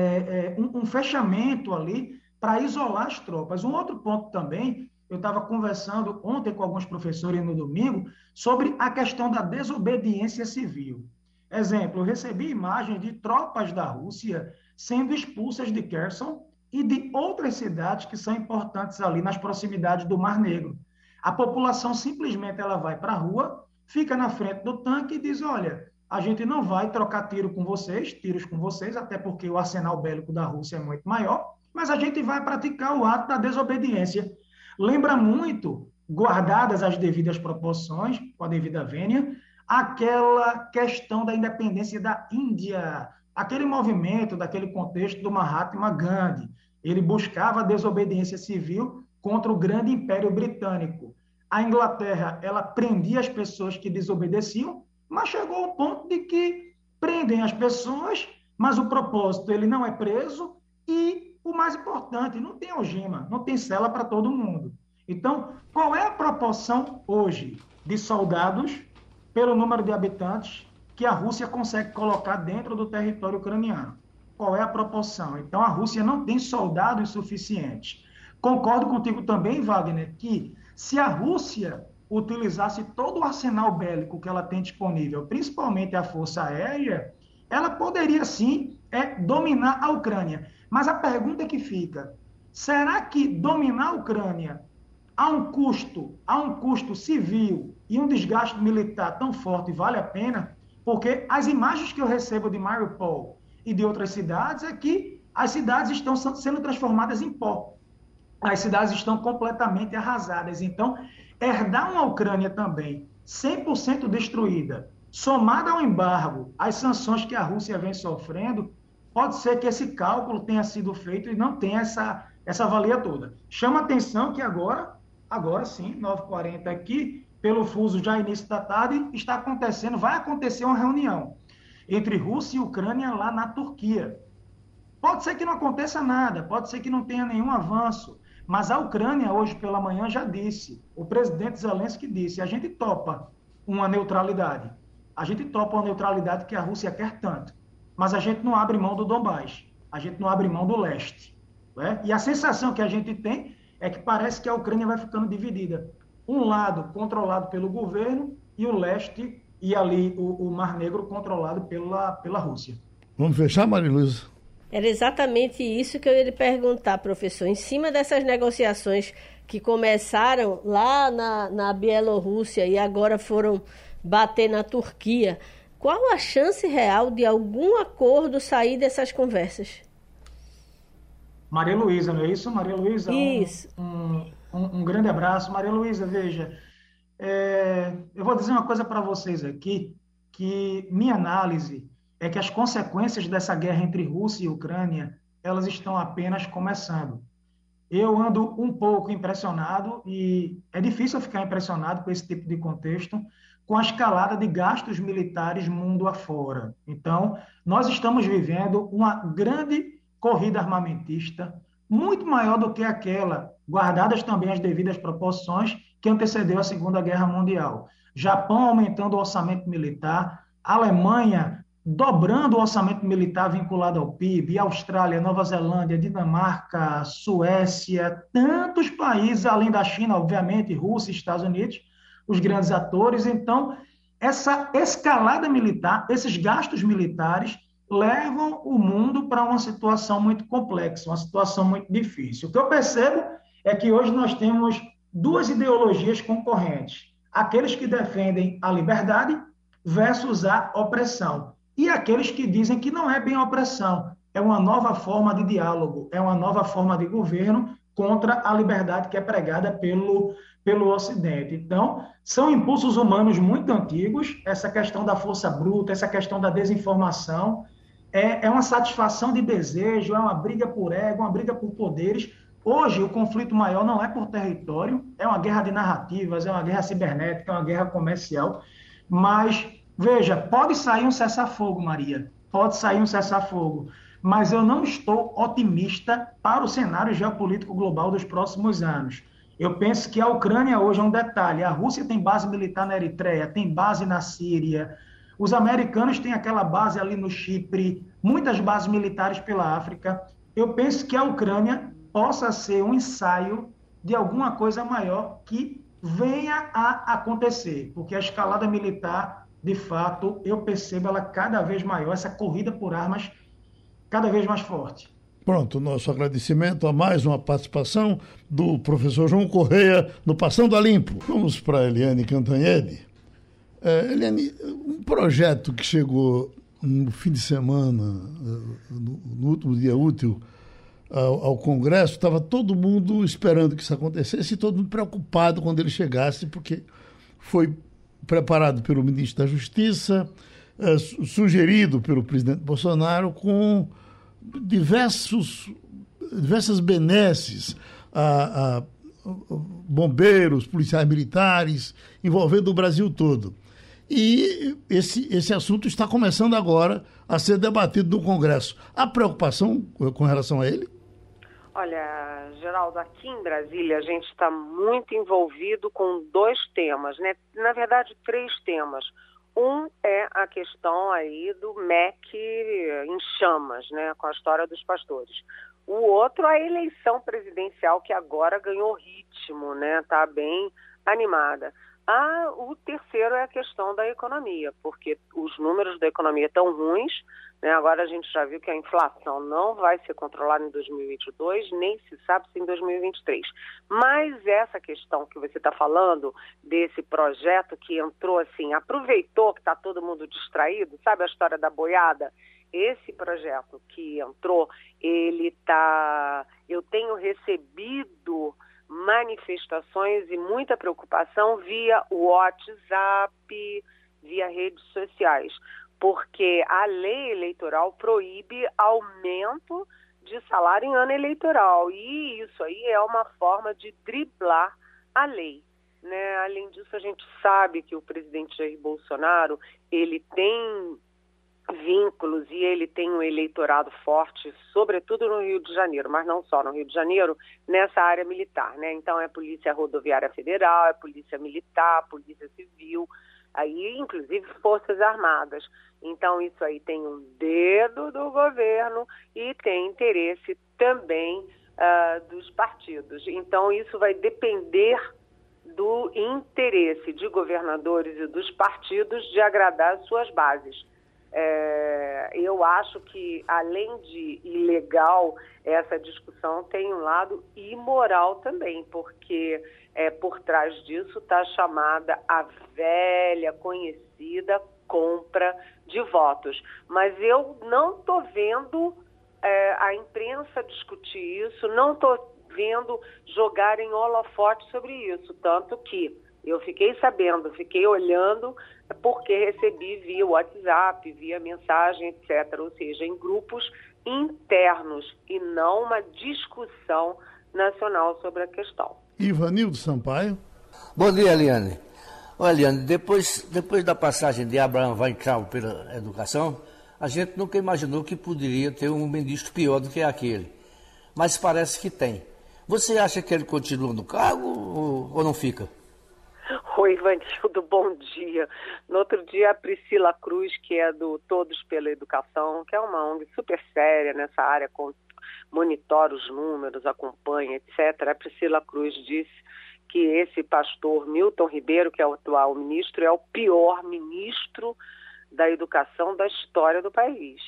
é, é, um, um fechamento ali para isolar as tropas. Um outro ponto também, eu estava conversando ontem com alguns professores no domingo sobre a questão da desobediência civil. Exemplo, eu recebi imagens de tropas da Rússia sendo expulsas de Kherson e de outras cidades que são importantes ali nas proximidades do Mar Negro. A população simplesmente ela vai para a rua, fica na frente do tanque e diz, olha, a gente não vai trocar tiro com vocês, tiros com vocês, até porque o arsenal bélico da Rússia é muito maior, mas a gente vai praticar o ato da desobediência. Lembra muito, guardadas as devidas proporções, com a devida vênia, aquela questão da independência da Índia, aquele movimento, daquele contexto do Mahatma Gandhi. Ele buscava a desobediência civil contra o grande Império Britânico. A Inglaterra, ela prendia as pessoas que desobedeciam, mas chegou ao ponto de que prendem as pessoas, mas o propósito ele não é preso e, o mais importante, não tem algema, não tem cela para todo mundo. Então, qual é a proporção hoje de soldados pelo número de habitantes que a Rússia consegue colocar dentro do território ucraniano? Qual é a proporção? Então, a Rússia não tem soldados suficientes. Concordo contigo também, Wagner, que se a Rússia utilizasse todo o arsenal bélico que ela tem disponível, principalmente a força aérea, ela poderia sim é, dominar a Ucrânia. Mas a pergunta que fica, será que dominar a Ucrânia há um custo, há um custo civil e um desgaste militar tão forte vale a pena? Porque as imagens que eu recebo de Mariupol e de outras cidades é que as cidades estão sendo transformadas em pó. As cidades estão completamente arrasadas. Então, herdar uma Ucrânia também cem por cento destruída, somada ao embargo, às sanções que a Rússia vem sofrendo, pode ser que esse cálculo tenha sido feito e não tenha essa, essa valia toda. Chama atenção que agora, agora sim, nove e quarenta aqui, pelo fuso já início da tarde, está acontecendo, vai acontecer uma reunião entre Rússia e Ucrânia lá na Turquia. Pode ser que não aconteça nada, pode ser que não tenha nenhum avanço, mas a Ucrânia hoje pela manhã já disse, o presidente Zelensky disse, a gente topa uma neutralidade, a gente topa uma neutralidade que a Rússia quer tanto, mas a gente não abre mão do Donbás, a gente não abre mão do leste. Né? E a sensação que a gente tem é que parece que a Ucrânia vai ficando dividida. Um lado controlado pelo governo e o leste e ali o, o Mar Negro controlado pela, pela Rússia. Vamos fechar, Maria Luísa? Era exatamente isso que eu ia lhe perguntar, professor. Em cima dessas negociações que começaram lá na, na Bielorrússia e agora foram bater na Turquia, qual a chance real de algum acordo sair dessas conversas? Maria Luísa, não é isso, Maria Luísa? Isso. Um, um, um grande abraço. Maria Luísa, veja, é, eu vou dizer uma coisa para vocês aqui, que minha análise é que as consequências dessa guerra entre Rússia e Ucrânia, elas estão apenas começando. Eu ando um pouco impressionado, e é difícil ficar impressionado com esse tipo de contexto, com a escalada de gastos militares mundo afora. Então, nós estamos vivendo uma grande corrida armamentista, muito maior do que aquela, guardadas também as devidas proporções, que antecedeu a Segunda Guerra Mundial. Japão aumentando o orçamento militar, Alemanha dobrando o orçamento militar vinculado ao P I B, Austrália, Nova Zelândia, Dinamarca, Suécia, tantos países, além da China, obviamente, Rússia e Estados Unidos, os grandes atores. Então, essa escalada militar, esses gastos militares, levam o mundo para uma situação muito complexa, uma situação muito difícil. O que eu percebo é que hoje nós temos duas ideologias concorrentes. Aqueles que defendem a liberdade versus a opressão. E aqueles que dizem que não é bem opressão, é uma nova forma de diálogo, é uma nova forma de governo contra a liberdade que é pregada pelo, pelo Ocidente. Então, são impulsos humanos muito antigos, essa questão da força bruta, essa questão da desinformação, é, é uma satisfação de desejo, é uma briga por ego, uma briga por poderes. Hoje, o conflito maior não é por território, é uma guerra de narrativas, é uma guerra cibernética, é uma guerra comercial, mas... Veja, pode sair um cessar-fogo, Maria, pode sair um cessar-fogo, mas eu não estou otimista para o cenário geopolítico global dos próximos anos. Eu penso que a Ucrânia hoje é um detalhe, a Rússia tem base militar na Eritreia, tem base na Síria, os americanos têm aquela base ali no Chipre, muitas bases militares pela África. Eu penso que a Ucrânia possa ser um ensaio de alguma coisa maior que venha a acontecer, porque a escalada militar... de fato, eu percebo ela cada vez maior, essa corrida por armas cada vez mais forte. Pronto, nosso agradecimento a mais uma participação do professor João Correia no Passando a Limpo. Vamos para a Eliane Cantanhede. É, Eliane, um projeto que chegou no fim de semana, no, no último dia útil, ao, ao Congresso, estava todo mundo esperando que isso acontecesse e todo mundo preocupado quando ele chegasse, porque foi preparado pelo ministro da Justiça, é, sugerido pelo presidente Bolsonaro, com diversos, diversas benesses a, a bombeiros, policiais militares, envolvendo o Brasil todo. E esse, esse assunto está começando agora a ser debatido no Congresso. Há preocupação com relação a ele? Olha, Geraldo, aqui em Brasília a gente está muito envolvido com dois temas, né? Na verdade, três temas. Um é a questão aí do M E C em chamas, né, com a história dos pastores. O outro, a eleição presidencial, que agora ganhou ritmo, né, está bem animada. Ah, o terceiro é a questão da economia, porque os números da economia estão ruins, né? Agora a gente já viu que a inflação não vai ser controlada em dois mil e vinte e dois, nem se sabe se em dois mil e vinte e três. Mas essa questão que você está falando, desse projeto que entrou assim, aproveitou que está todo mundo distraído, sabe a história da boiada? Esse projeto que entrou, ele está... Eu tenho recebido manifestações e muita preocupação via WhatsApp, via redes sociais, porque a lei eleitoral proíbe aumento de salário em ano eleitoral, e isso aí é uma forma de driblar a lei, né? Além disso, a gente sabe que o presidente Jair Bolsonaro, ele tem vínculos e ele tem um eleitorado forte, sobretudo no Rio de Janeiro, mas não só no Rio de Janeiro, nessa área militar, né? Então é Polícia Rodoviária Federal, é Polícia Militar, Polícia Civil, aí inclusive Forças Armadas. Então isso aí tem um dedo do governo e tem interesse também uh, dos partidos. Então isso vai depender do interesse de governadores e dos partidos de agradar as suas bases. É, eu acho que, além de ilegal, essa discussão tem um lado imoral também, porque é, por trás disso está chamada a velha, conhecida compra de votos. Mas eu não estou vendo é, a imprensa discutir isso, não estou vendo jogarem holofote sobre isso, tanto que eu fiquei sabendo, fiquei olhando, porque recebi via WhatsApp, via mensagem, etcétera. Ou seja, em grupos internos e não uma discussão nacional sobre a questão. Ivanildo Sampaio. Bom dia, Eliane. Olha, Eliane, depois, depois da passagem de Abraham Weintraub pela educação, a gente nunca imaginou que poderia ter um ministro pior do que aquele. Mas parece que tem. Você acha que ele continua no cargo ou, ou não fica? Oi, Ivanildo, bom dia. No outro dia, a Priscila Cruz, que é do Todos pela Educação, que é uma O N G super séria nessa área, monitora os números, acompanha, etcétera. A Priscila Cruz disse que esse pastor Milton Ribeiro, que é o atual ministro, é o pior ministro da educação da história do país.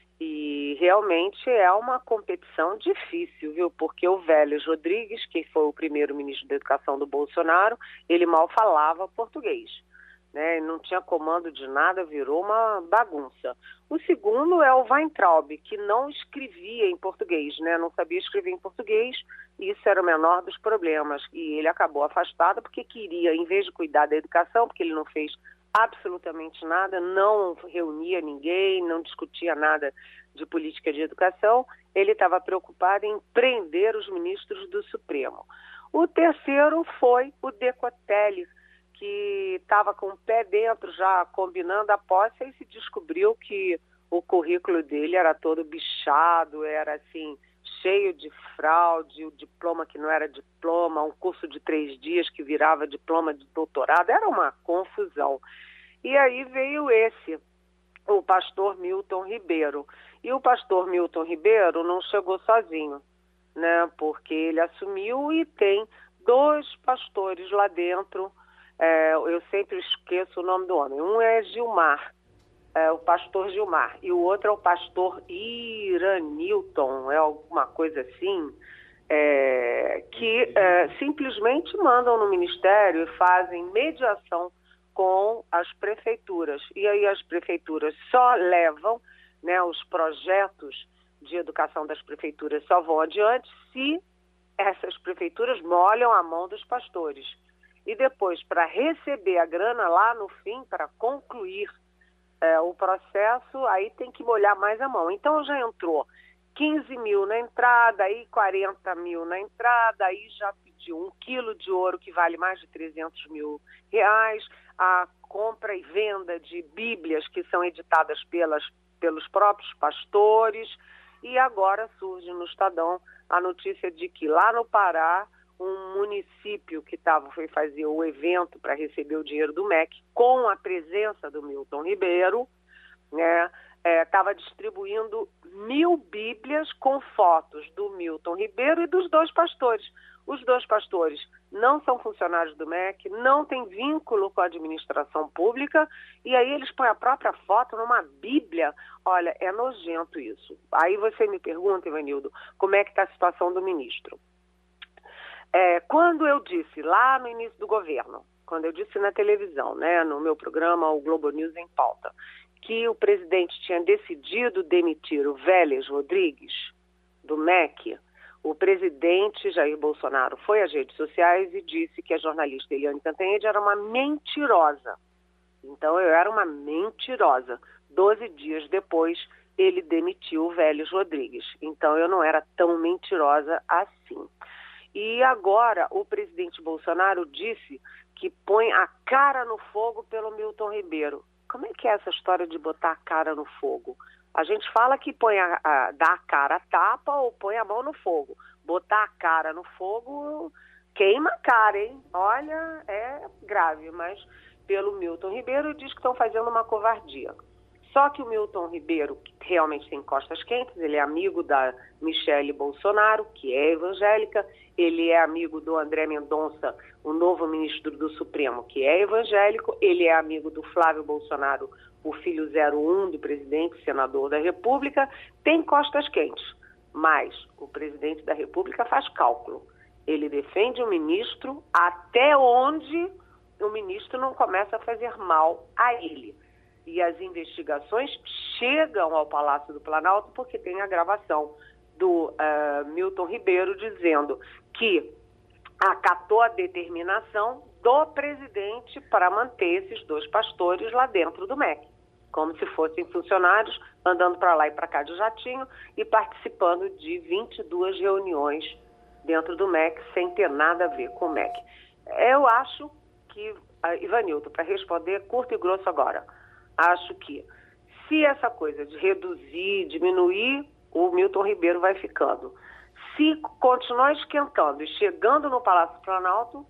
E realmente é uma competição difícil, viu? Porque o Vélez Rodrigues, que foi o primeiro ministro da Educação do Bolsonaro, ele mal falava português, né? Não tinha comando de nada, virou uma bagunça. O segundo é o Weintraub, que não escrevia em português, né? Não sabia escrever em português, e isso era o menor dos problemas. E ele acabou afastado porque queria, em vez de cuidar da educação, porque ele não fez absolutamente nada, não reunia ninguém, não discutia nada de política de educação, ele estava preocupado em prender os ministros do Supremo. O terceiro foi o Decotelli, que estava com o pé dentro já combinando a posse, e se descobriu que o currículo dele era todo bichado, era assim, cheio de fraude, o diploma que não era diploma, um curso de três dias que virava diploma de doutorado, era uma confusão. E aí veio esse, o pastor Milton Ribeiro. E o pastor Milton Ribeiro não chegou sozinho, né? Porque ele assumiu e tem dois pastores lá dentro, é, eu sempre esqueço o nome do homem. Um é Gilmar, é o pastor Gilmar, e o outro é o pastor Iranilton, é alguma coisa assim, é, que é, simplesmente mandam no ministério e fazem mediação com as prefeituras. E aí as prefeituras só levam, né, os projetos de educação das prefeituras só vão adiante se essas prefeituras molham a mão dos pastores. E depois, para receber a grana lá no fim, para concluir é, o processo, aí tem que molhar mais a mão. Então já entrou quinze mil na entrada, aí quarenta mil na entrada, aí já pediu um quilo de ouro que vale mais de trezentos mil reais, a compra e venda de bíblias que são editadas pelas, pelos próprios pastores, e agora surge no Estadão a notícia de que lá no Pará, um município que tava, foi fazer o evento para receber o dinheiro do M E C, com a presença do Milton Ribeiro, né, estava é, distribuindo mil bíblias com fotos do Milton Ribeiro e dos dois pastores. Os dois pastores não são funcionários do M E C, não têm vínculo com a administração pública, e aí eles põem a própria foto numa bíblia. Olha, é nojento isso. Aí você me pergunta, Ivanildo, como é que está a situação do ministro? É, quando eu disse lá no início do governo, quando eu disse na televisão, né, no meu programa, o Globo News em Pauta, que o presidente tinha decidido demitir o Vélez Rodrigues, do M E C, o presidente Jair Bolsonaro foi às redes sociais e disse que a jornalista Eliane Cantanhede era uma mentirosa. Então eu era uma mentirosa. Doze dias depois, ele demitiu o Vélez Rodrigues. Então eu não era tão mentirosa assim. E agora o presidente Bolsonaro disse que põe a cara no fogo pelo Milton Ribeiro. Como é que é essa história de botar a cara no fogo? A gente fala que põe a, a, dá a cara a tapa ou põe a mão no fogo. Botar a cara no fogo queima a cara, hein? Olha, é grave, mas pelo Milton Ribeiro diz que estão fazendo uma covardia. Só que o Milton Ribeiro realmente tem costas quentes, ele é amigo da Michele Bolsonaro, que é evangélica, ele é amigo do André Mendonça, o novo ministro do Supremo, que é evangélico, ele é amigo do Flávio Bolsonaro, o filho zero um do presidente, senador da República, tem costas quentes, mas o presidente da República faz cálculo. Ele defende o ministro até onde o ministro não começa a fazer mal a ele. E as investigações chegam ao Palácio do Planalto porque tem a gravação do uh, Milton Ribeiro dizendo que acatou a determinação do presidente para manter esses dois pastores lá dentro do M E C, como se fossem funcionários andando para lá e para cá de jatinho e participando de vinte e duas reuniões dentro do M E C sem ter nada a ver com o M E C. Eu acho que, uh, Ivanildo, para responder curto e grosso agora, acho que se essa coisa de reduzir, diminuir, o Milton Ribeiro vai ficando. Se continuar esquentando e chegando no Palácio Planalto,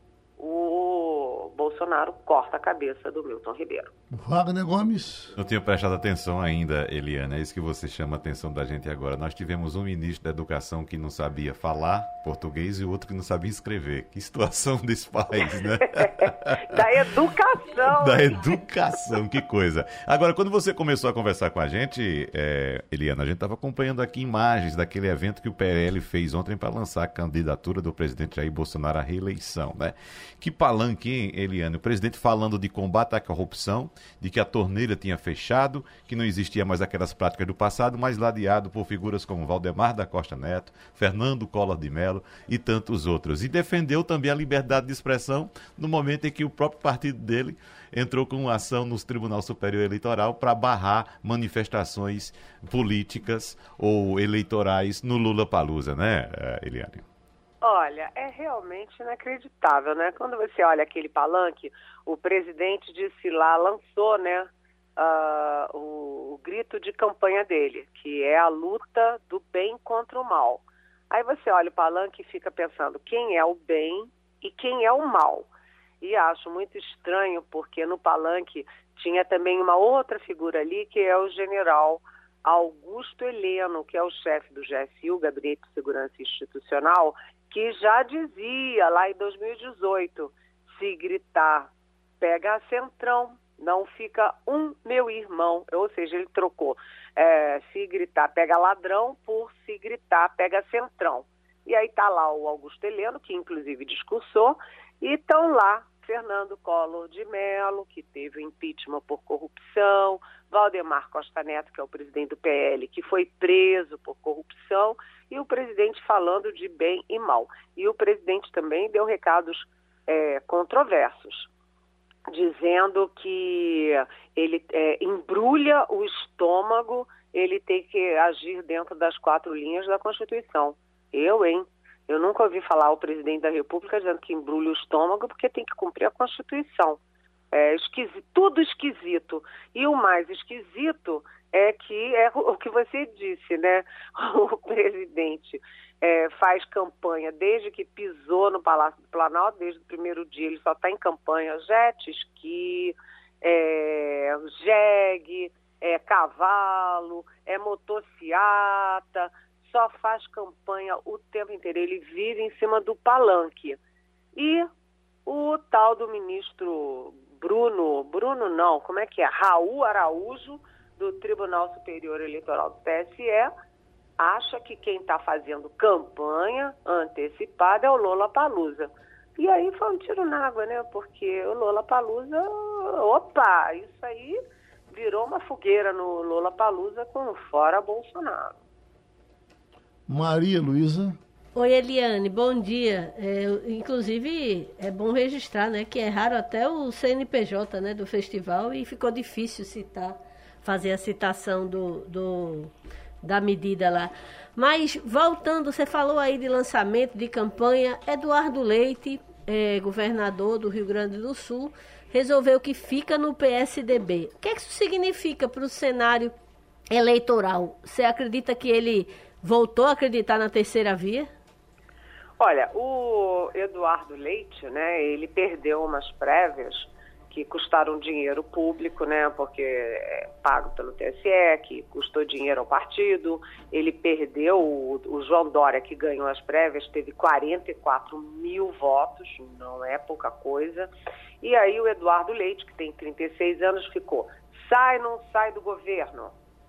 o Bolsonaro corta a cabeça do Milton Ribeiro. Wagner Gomes. Não tinha prestado atenção ainda, Eliane, é isso que você chama a atenção da gente agora. Nós tivemos um ministro da Educação que não sabia falar português e o outro que não sabia escrever. Que situação desse país, né? Da educação. Da educação, que coisa. Agora, quando você começou a conversar com a gente, é, Eliane, a gente estava acompanhando aqui imagens daquele evento que o P L fez ontem para lançar a candidatura do presidente Jair Bolsonaro à reeleição, né? Que palanque, hein, Eliane? O presidente falando de combate à corrupção, de que a torneira tinha fechado, que não existia mais aquelas práticas do passado, mas ladeado por figuras como Valdemar da Costa Neto, Fernando Collor de Mello e tantos outros. E defendeu também a liberdade de expressão no momento em que o próprio partido dele entrou com uma ação no Tribunal Superior Eleitoral para barrar manifestações políticas ou eleitorais no Lula-Palusa, né, Eliane? Olha, é realmente inacreditável, né? Quando você olha aquele palanque, o presidente disse lá, lançou, né, uh, o, o grito de campanha dele, que é a luta do bem contra o mal. Aí você olha o palanque e fica pensando quem é o bem e quem é o mal. E acho muito estranho, porque no palanque tinha também uma outra figura ali, que é o general Augusto Heleno, que é o chefe do G S I, o Gabinete de Segurança Institucional, que já dizia lá em dois mil e dezoito, se gritar, pega a Centrão, não fica um meu irmão, ou seja, ele trocou é, se gritar pega ladrão por se gritar pega centrão. E aí está lá o Augusto Heleno, que inclusive discursou, e estão lá Fernando Collor de Mello, que teve o impeachment por corrupção, Valdemar Costa Neto, que é o presidente do P L, que foi preso por corrupção, e o presidente falando de bem e mal. E o presidente também deu recados é, controversos, dizendo que ele é, embrulha o estômago, ele tem que agir dentro das quatro linhas da Constituição. Eu, hein? Eu nunca ouvi falar o presidente da República dizendo que embrulha o estômago porque tem que cumprir a Constituição. É esquisito, tudo esquisito. E o mais esquisito é que é o que você disse, né? O presidente é, faz campanha desde que pisou no Palácio do Planalto, desde o primeiro dia ele só está em campanha jet ski, é, jegue, é cavalo, é motociata, só faz campanha o tempo inteiro, ele vive em cima do palanque. E o tal do ministro Bruno, Bruno não, como é que é? Raul Araújo, do Tribunal Superior Eleitoral do T S E, acha que quem está fazendo campanha antecipada é o Lollapalooza. E aí foi um tiro na água, né? Porque o Lollapalooza, opa, isso aí virou uma fogueira no Lollapalooza com fora Bolsonaro. Maria Luísa. Oi, Eliane, bom dia. É, inclusive, é bom registrar, né, que erraram até o C N P J, né, do festival, e ficou difícil citar, fazer a citação do, do, da medida lá. Mas, voltando, você falou aí de lançamento de campanha, Eduardo Leite, é, governador do Rio Grande do Sul, resolveu que fica no P S D B. O que, é que isso significa para o cenário eleitoral? Você acredita que ele voltou a acreditar na terceira via? Olha, o Eduardo Leite, né, ele perdeu umas prévias que custaram dinheiro público, né, porque é pago pelo T S E, que custou dinheiro ao partido. Ele perdeu, o, o João Dória, que ganhou as prévias, teve quarenta e quatro mil votos, não é pouca coisa. E aí o Eduardo Leite, que tem trinta e seis anos, ficou, sai ou não sai do governo?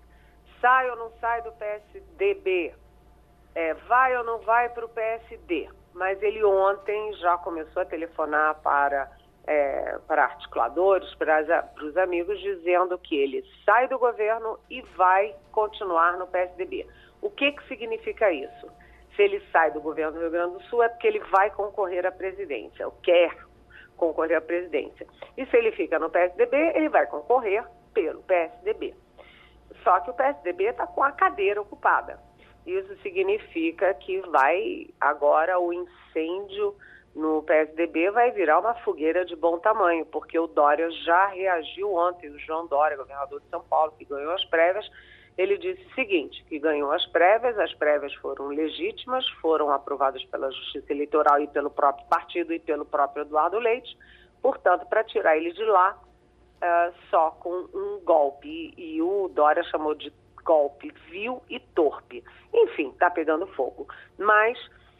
Sai ou não sai do P S D B? É, vai ou não vai para o P S D? Mas ele ontem já começou a telefonar para, é, para articuladores, para, para os amigos, dizendo que ele sai do governo e vai continuar no P S D B. O que, que significa isso? Se ele sai do governo do Rio Grande do Sul é porque ele vai concorrer à presidência, ou quer concorrer à presidência. E se ele fica no P S D B, ele vai concorrer pelo P S D B. Só que o P S D B está com a cadeira ocupada. Isso significa que vai, agora o incêndio no P S D B vai virar uma fogueira de bom tamanho, porque o Dória já reagiu ontem, o João Dória, governador de São Paulo, que ganhou as prévias, ele disse o seguinte, que ganhou as prévias, as prévias foram legítimas, foram aprovadas pela Justiça Eleitoral e pelo próprio partido e pelo próprio Eduardo Leite, portanto, para tirar ele de lá, uh, só com um golpe, e, e o Dória chamou de golpe vil e torpe. Enfim, está pegando fogo. Mas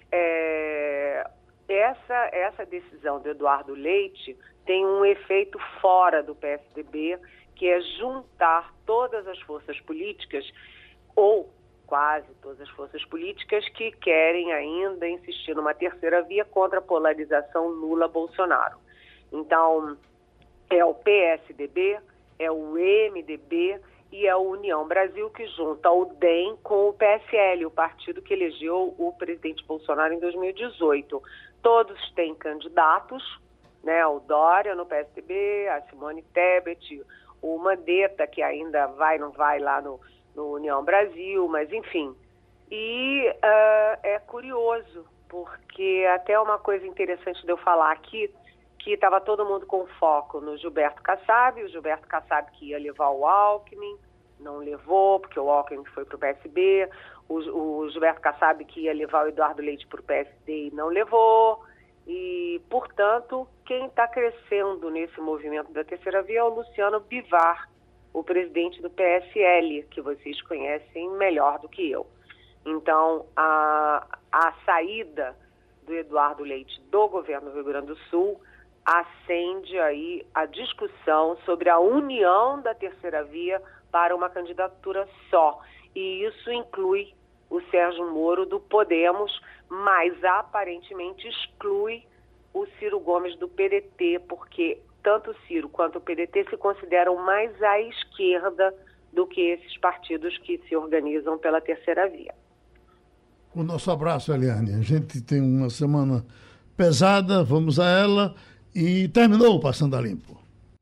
é, essa, essa decisão do Eduardo Leite tem um efeito fora do P S D B, que é juntar todas as forças políticas, ou quase todas as forças políticas, que querem ainda insistir numa terceira via contra a polarização Lula-Bolsonaro. Então, é o P S D B, é o M D B e é a União Brasil, que junta o D E M com o P S L, o partido que elegeu o presidente Bolsonaro em dois mil e dezoito. Todos têm candidatos, né? O Dória no P S D B, a Simone Tebet, o Mandetta, que ainda vai, não vai lá no, no União Brasil, mas enfim. E uh, é curioso, porque até uma coisa interessante de eu falar aqui, que estava todo mundo com foco no Gilberto Kassab, o Gilberto Kassab que ia levar o Alckmin, não levou, porque o Alckmin foi para o P S B, o, o Gilberto Kassab que ia levar o Eduardo Leite para o P S D e não levou, e, portanto, quem está crescendo nesse movimento da terceira via é o Luciano Bivar, o presidente do P S L, que vocês conhecem melhor do que eu. Então, a, a saída do Eduardo Leite do governo do Rio Grande do Sul acende aí a discussão sobre a união da terceira via para uma candidatura só. E isso inclui o Sérgio Moro do Podemos, mas aparentemente exclui o Ciro Gomes do P D T, porque tanto o Ciro quanto o P D T se consideram mais à esquerda do que esses partidos que se organizam pela terceira via. O nosso abraço, Eliane. A gente tem uma semana pesada, vamos a ela, e terminou o Passando a Limpo.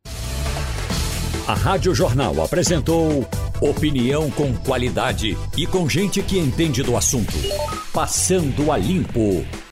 A Rádio Jornal apresentou opinião com qualidade e com gente que entende do assunto. Passando a Limpo.